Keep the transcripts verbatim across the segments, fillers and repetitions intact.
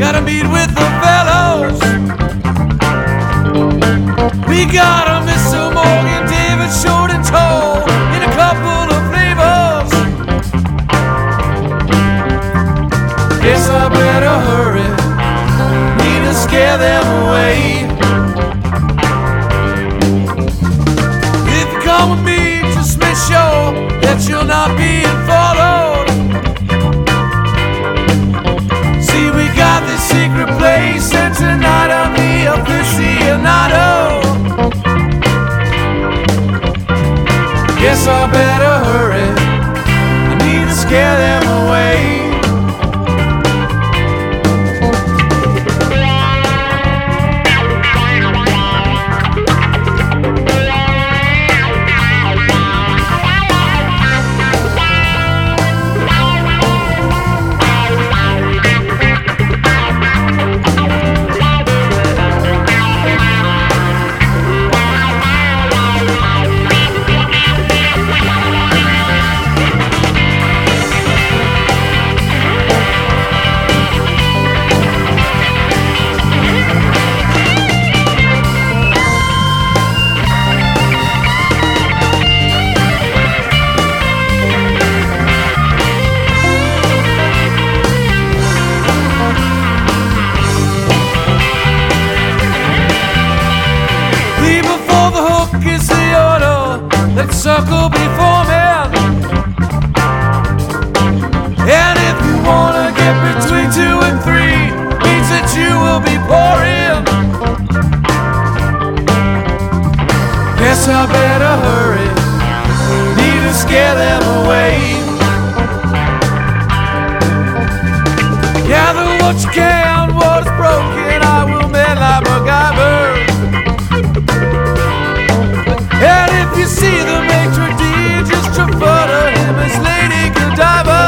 Gotta meet with the fellows. We got a Mister Morgan, David, short and tall, in a couple of flavors. Guess I better hurry, need to scare them away. If you come with me, just make sure that you're not being followed. See, we got this secret place, and tonight I'll be aficionado. Guess I better hurry, I need to scare them away. Let's circle before men. And if you wanna get between two and three, means that you will be pouring. Guess I better hurry, need to scare them away. Gather what you can, what is broken I will mend like MacGyver. And if you see the maitre d', just refer to him as Lady Godiva.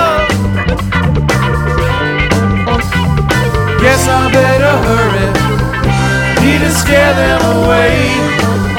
Guess I better hurry, need to scare them away.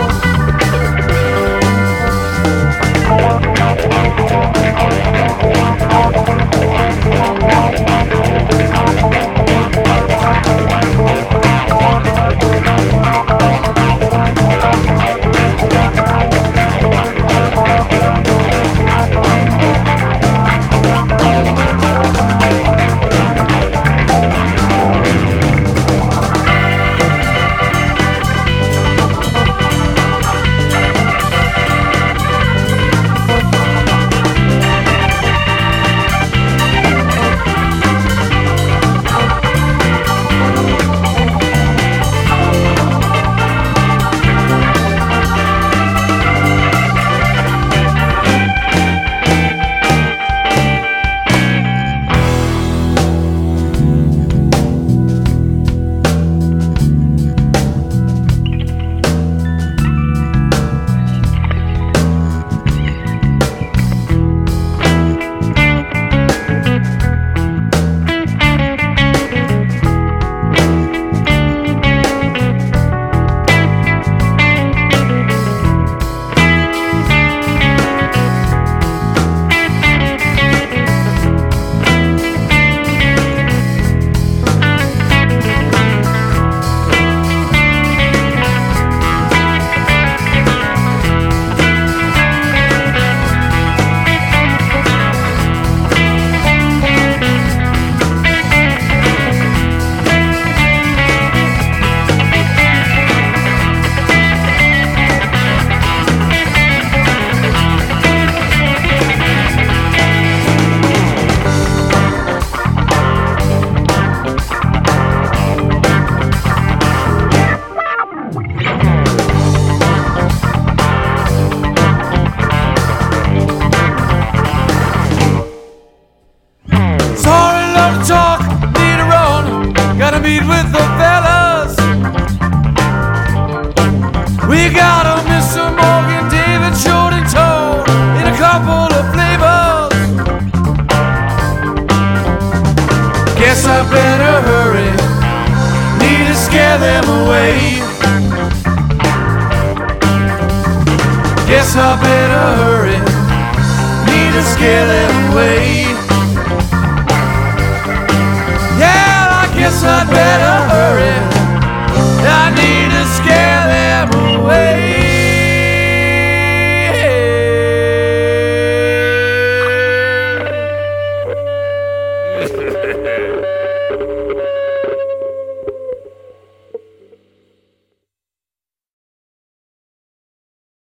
Talk, need to run, gotta meet with the fellas. We got a Mister Morgan, David, short and tall, in a couple of flavors. Guess I better hurry, need to scare them away. Guess I better hurry, need to scare them away. Yeah, I guess I'd better hurry. I need